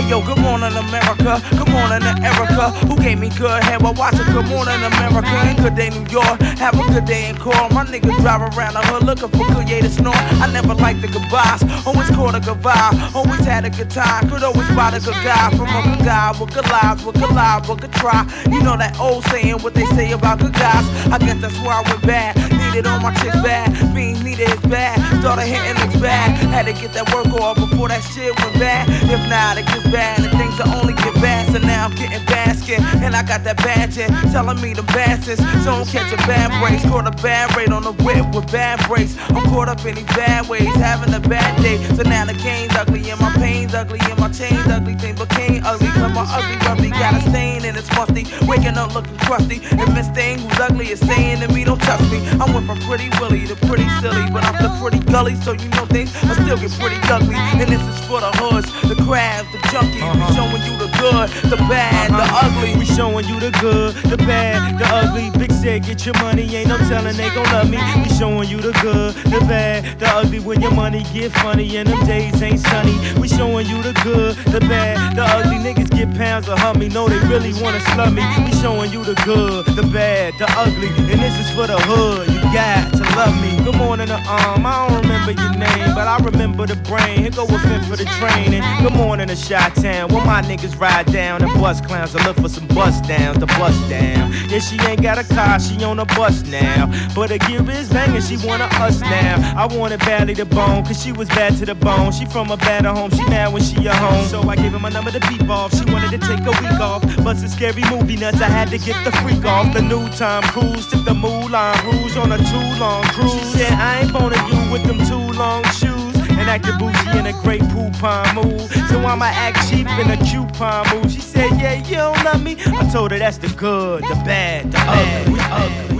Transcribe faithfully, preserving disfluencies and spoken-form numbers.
Yo, good morning, America. Good morning to Erica, who gave me good head while watching Good Morning America. And good day, New York. Have a good day in call. My niggas drive around the hood looking for good yeah to snort. I never liked the goodbyes. Always caught a good vibe. Always had a good time. Could always spot a good guy from a good guy with good lives, with good lives, with good try. You know that old saying, what they say about good guys. I guess that's where I went bad. Needed all my chicks bad. Being needed is bad. Started hitting looks bad. Had to get that work off before that shit went bad. If not, it gets bad. And things will only get bad. So now I'm getting basket. And I got that badge in, telling me the bastards. So don't catch a bad breaks. Caught a bad rate on the whip with bad breaks. I'm caught up in these bad ways. Having a bad day. So now the game's ugly. And my pain's ugly. And my chain's ugly. Things became ugly. Cause my ugly rubby got a stain and it's musty. Waking up looking crusty. And Miss Thing who's ugly is saying to me, don't touch me. I went from pretty willy to pretty silly. But I'm the pretty gully. So you know things I still get pretty ugly. And this is for the hoods, the crabs, the junkies. Uh-huh. We showing you the good, the bad, uh-huh. the ugly. We showing you the good, the bad, the ugly. Big said get your money, ain't no telling they gon' love me. We showing you the good, the bad, the ugly. When your money get funny and them days ain't sunny. We showing you the good, the bad, the ugly. Niggas get pounds of hummy, know they really wanna slum me. We showing you the good, the bad, the ugly. And this is for the hood, you got to love me. Good morning to um, I don't remember your name, but I remember the brain. Here go a fin for the training. Good morning to Chi-Town, where my niggas ride down and bust clowns. I look for some bust downs to bust down. Yeah, she ain't got a car, she on a bus now. But her gear is banging, she wanna us now. I wanted badly to bone, cause she was bad to the bone. She from a better home, she mad when she at home. So I gave her my number to beep off. She wanted to take a week off. Bust a scary movie nuts, I had to get the freak off. The new Tom Cruise took the Moulin Rouge on a too long cruise. She said, I ain't boning you with them too long shoes. And acting bougie in a great poupon mood. So I'ma act cheap in a coupon mood. She said, yeah, you don't love me. I told her that's the good, the bad, the ugly, ugly.